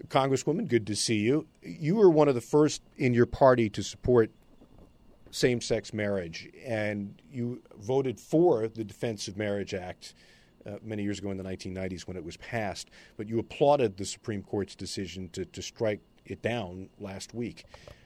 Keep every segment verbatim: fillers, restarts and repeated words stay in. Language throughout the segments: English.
Congresswoman, good to see you. You were one of the first in your party to support same-sex marriage, and you voted for the Defense of Marriage Act uh, many years ago in the nineteen nineties when it was passed, but you applauded the Supreme Court's decision to, to strike it down last week.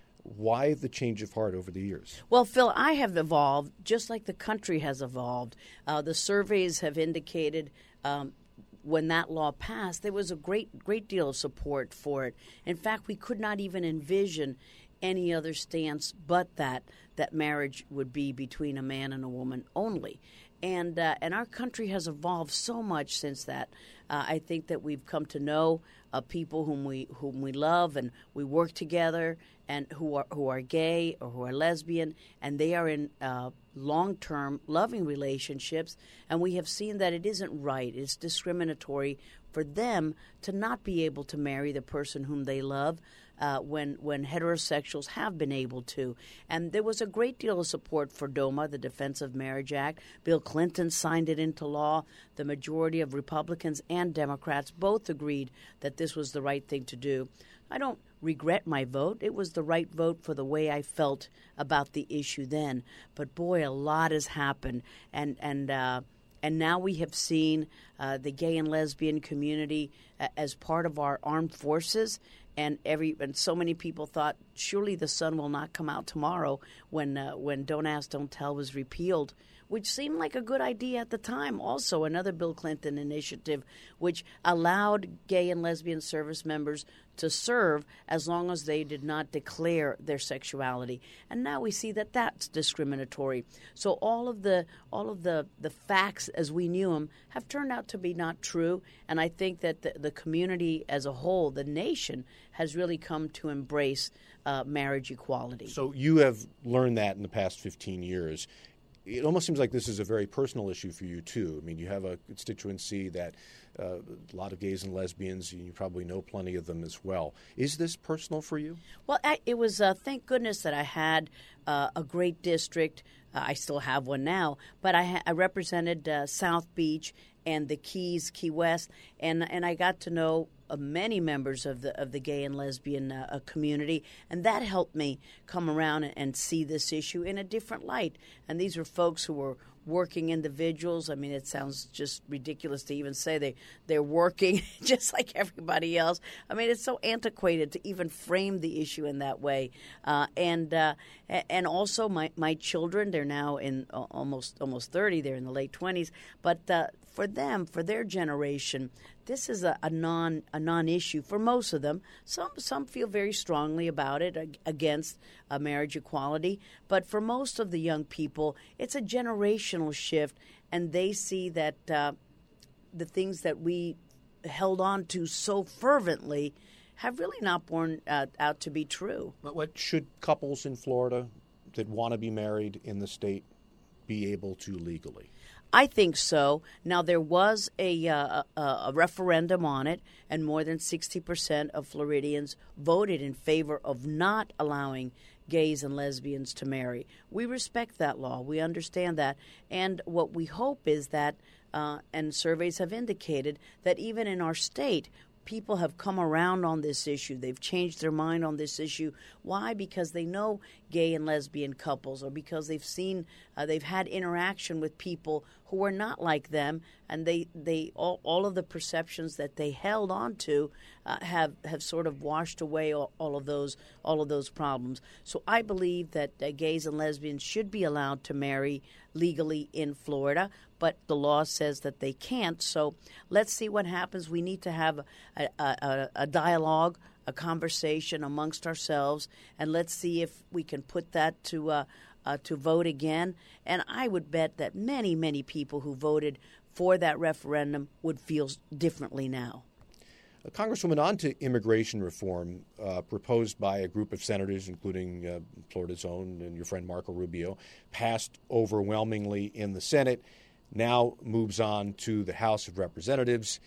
Why the change of heart over the years? Well, Phil, I have evolved just like the country has evolved. Uh, the surveys have indicated um, when that law passed, there was a great, great deal of support for it. In fact, we could not even envision any other stance but that that marriage would be between a man and a woman only. And uh, and our country has evolved so much since that. Uh, I think that we've come to know uh, people whom we whom we love and we work together, and who are who are gay or who are lesbian, and they are in uh, long-term loving relationships. And we have seen that it isn't right. It's discriminatory for them to not be able to marry the person whom they love. Uh, when when heterosexuals have been able to. And there was a great deal of support for DOMA, the Defense of Marriage Act. Bill Clinton signed it into law. The majority of Republicans and Democrats both agreed that this was the right thing to do. I don't regret my vote. It was the right vote for the way I felt about the issue then. But boy, a lot has happened. And, and, uh, And now we have seen uh, the gay and lesbian community uh, as part of our armed forces. And every and so many people thought, surely the sun will not come out tomorrow when uh, when Don't Ask, Don't Tell was repealed, which seemed like a good idea at the time. Also, another Bill Clinton initiative which allowed gay and lesbian service members to serve as long as they did not declare their sexuality. And now we see that that's discriminatory. So all of the all of the, the facts as we knew them have turned out to be not true. And I think that the, the community as a whole, the nation, has really come to embrace uh, marriage equality. So you have learned that in the past fifteen years. It almost seems like this is a very personal issue for you, too. I mean, you have a constituency that uh, a lot of gays and lesbians, you probably know plenty of them as well. Is this personal for you? Well, I, it was, uh, thank goodness that I had uh, a great district. Uh, I still have one now, but I, ha- I represented uh, South Beach and the Keys, Key West, and and I got to know uh, many members of the of the gay and lesbian uh, uh, community, and that helped me come around and, and see this issue in a different light. And these are folks who were working individuals. I mean, it sounds just ridiculous to even say they, they're working just like everybody else. I mean, it's so antiquated to even frame the issue in that way. Uh, and uh, and also my, my children, they're now in uh, almost almost thirty. They're in the late twenties. But uh, for them, for their generation, this is a, a non a non-issue for most of them. Some some feel very strongly about it ag- against uh, marriage equality, but for most of the young people, it's a generational shift, and they see that uh, the things that we held on to so fervently have really not borne uh, out to be true. But what should couples in Florida that want to be married in the state be able to legally? I think so. Now, there was a, uh, a, a referendum on it, and more than sixty percent of Floridians voted in favor of not allowing gays and lesbians to marry. We respect that law. We understand that. And what we hope is that, uh, and surveys have indicated, that even in our state, people have come around on this issue. They've changed their mind on this issue. Why? Because they know gay and lesbian couples, or because they've seen, uh, they've had interaction with people who are not like them, and they, they all, all of the perceptions that they held on to uh, have have sort of washed away all, all of those all of those problems. So I believe that uh, gays and lesbians should be allowed to marry legally in Florida, but the law says that they can't. So let's see what happens. We need to have a, a, a dialogue, a conversation amongst ourselves, and let's see if we can put that to uh, uh, to vote again. And I would bet that many, many people who voted for that referendum would feel differently now. Uh, Congresswoman, on to immigration reform uh, proposed by a group of senators, including uh, Florida's own and your friend Marco Rubio, passed overwhelmingly in the Senate, now moves on to the House of Representatives.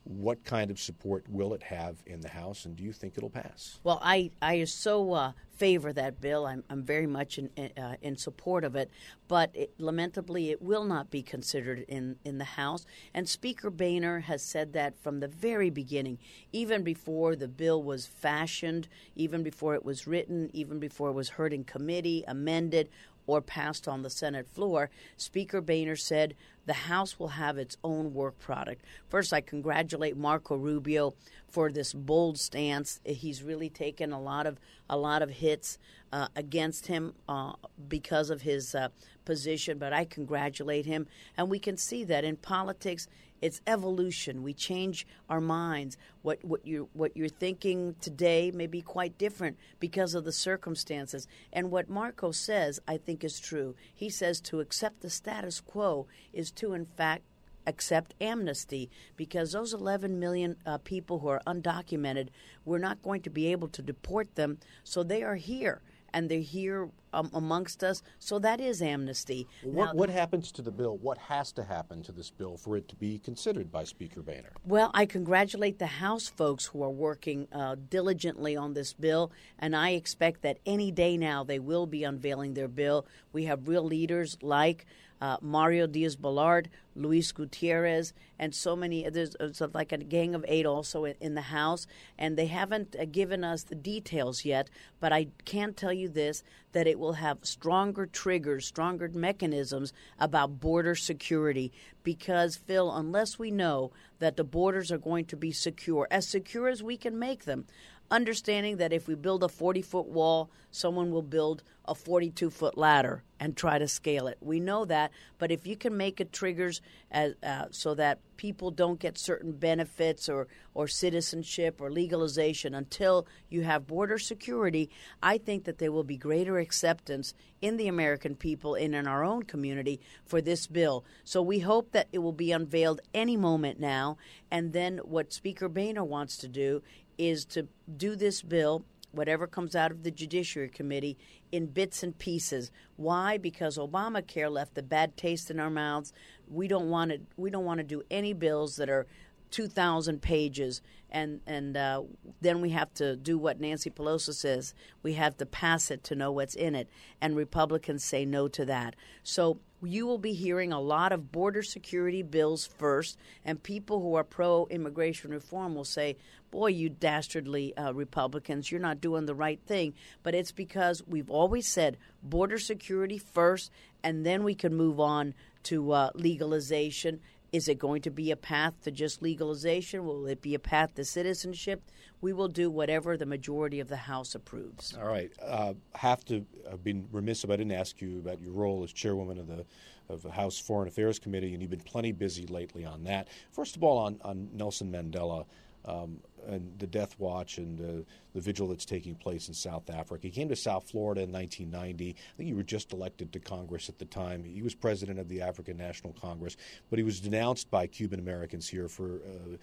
What kind of support will it have in the House, and do you think it'll pass? Well, I, I so uh, favor that bill. I'm, I'm very much in, uh, in support of it, but it, lamentably it will not be considered in, in the House. And Speaker Boehner has said that from the very beginning, even before the bill was fashioned, even before it was written, even before it was heard in committee, amended, or passed on the Senate floor. Speaker Boehner said the House will have its own work product. First, I congratulate Marco Rubio for this bold stance. He's really taken a lot of a lot of hits uh, against him uh, because of his uh, position, but I congratulate him. And we can see that in politics, it's evolution. We change our minds. What what you what you're thinking today may be quite different because of the circumstances. And what Marco says, I think, is true. He says to accept the status quo is to, in fact, accept amnesty, because those eleven million uh, people who are undocumented, we're not going to be able to deport them. So they are here. And they're here um, amongst us, so that is amnesty. What, now, what happens to the bill? What has to happen to this bill for it to be considered by Speaker Boehner? Well, I congratulate the House folks who are working uh, diligently on this bill, and I expect that any day now they will be unveiling their bill. We have real leaders like uh, Mario Diaz-Balart, Luis Gutierrez, and so many. There's, there's like a gang of eight also in, in the House, and they haven't uh, given us the details yet, but I can tell you this, that it will have stronger triggers, stronger mechanisms about border security, because, Phil, unless we know that the borders are going to be secure, as secure as we can make them, understanding that if we build a forty-foot wall, someone will build a forty-two-foot ladder and try to scale it. We know that, but if you can make it triggers as, uh, so that people don't get certain benefits or, or citizenship or legalization until you have border security, I think that there will be greater acceptance in the American people and in our own community for this bill. So we hope that it will be unveiled any moment now, and then what Speaker Boehner wants to do is to do this bill, whatever comes out of the Judiciary Committee, in bits and pieces. Why? Because Obamacare left a bad taste in our mouths. We don't want to. We don't want to do any bills that are two thousand pages, and and uh, then we have to do what Nancy Pelosi says. We have to pass it to know what's in it, and Republicans say no to that. So you will be hearing a lot of border security bills first, and people who are pro-immigration reform will say, boy, you dastardly uh, Republicans, you're not doing the right thing. But it's because we've always said border security first, and then we can move on to uh, legalization. Is it going to be a path to just legalization? Will it be a path to citizenship? We will do whatever the majority of the House approves. All right. Uh, have to have been remiss if I didn't ask you about your role as chairwoman of the of the House Foreign Affairs Committee, and you've been plenty busy lately on that. First of all, on, on Nelson Mandela um, and the death watch and uh, the vigil that's taking place in South Africa. He came to South Florida in nineteen ninety. I think you were just elected to Congress at the time. He was president of the African National Congress, but he was denounced by Cuban Americans here for uh,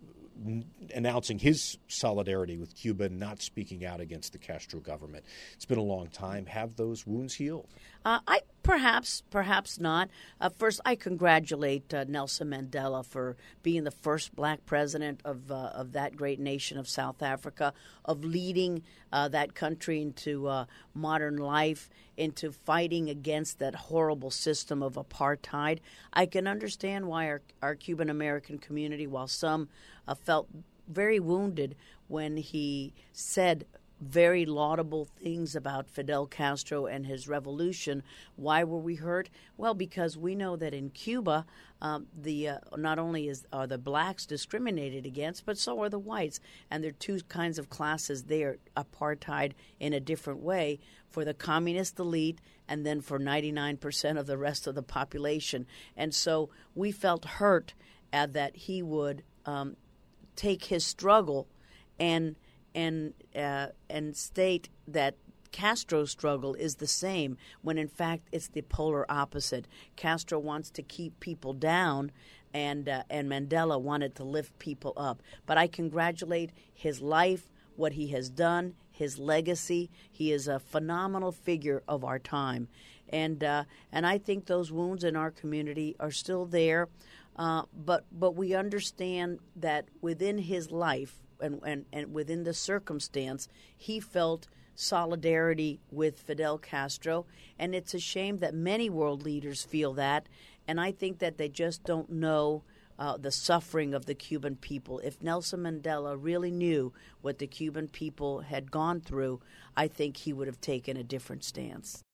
n- announcing his solidarity with Cuba and not speaking out against the Castro government. It's been a long time. Have those wounds healed? Uh, I perhaps, perhaps not. Uh, first, I congratulate uh, Nelson Mandela for being the first black president of uh, of that great nation of South Africa, of leading uh, that country into uh, modern life, into fighting against that horrible system of apartheid. I can understand why our, our Cuban American community, while some uh, felt very wounded when he said very laudable things about Fidel Castro and his revolution. Why were we hurt? Well, because we know that in Cuba, um, the uh, not only is are the blacks discriminated against, but so are the whites. And there are two kinds of classes there, apartheid in a different way, for the communist elite and then for ninety-nine percent of the rest of the population. And so we felt hurt uh, that he would um, take his struggle and and uh, and state that Castro's struggle is the same, when in fact it's the polar opposite. Castro wants to keep people down, and uh, and Mandela wanted to lift people up. But I congratulate his life, what he has done, his legacy. He is a phenomenal figure of our time. And uh, and I think those wounds in our community are still there. Uh, but but we understand that within his life and, and, and within the circumstance, he felt solidarity with Fidel Castro, and it's a shame that many world leaders feel that, and I think that they just don't know uh, the suffering of the Cuban people. If Nelson Mandela really knew what the Cuban people had gone through, I think he would have taken a different stance.